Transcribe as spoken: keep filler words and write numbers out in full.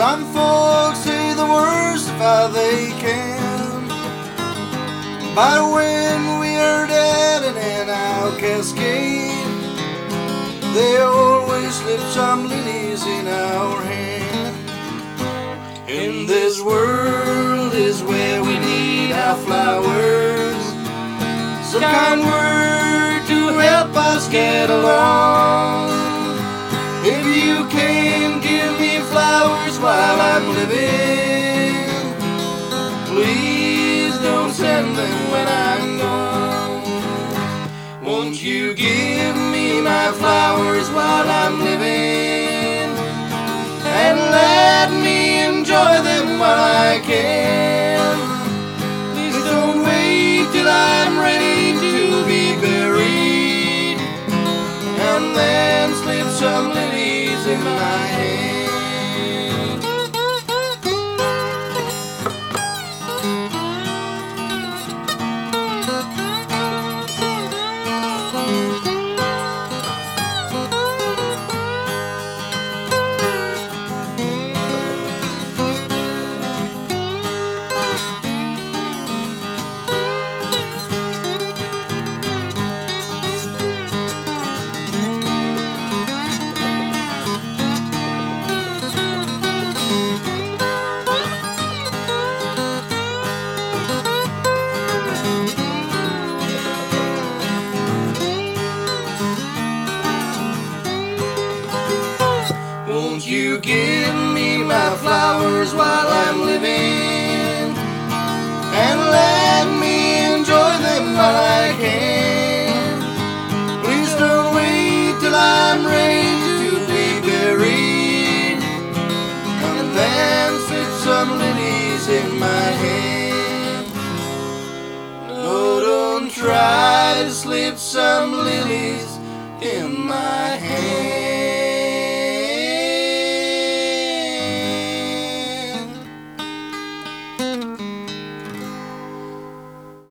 Some folks say the worst of how they can, but when we are dead and in our cascade, they always slip some lilies in our hand. In this world is where we need our flowers, some kind word to help us get along. If you can give me flowers while I'm living, please don't send them when I'm gone. Won't you give me my flowers while I'm living, and let me enjoy them while I can. Please don't wait till I'm ready to be buried, and then slip some lilies in my hand. Won't you give me my flowers while I'm living, and let me enjoy them while I can. Please don't wait till I'm ready to be buried, and then slip some lilies in my hand. No, don't try to slip some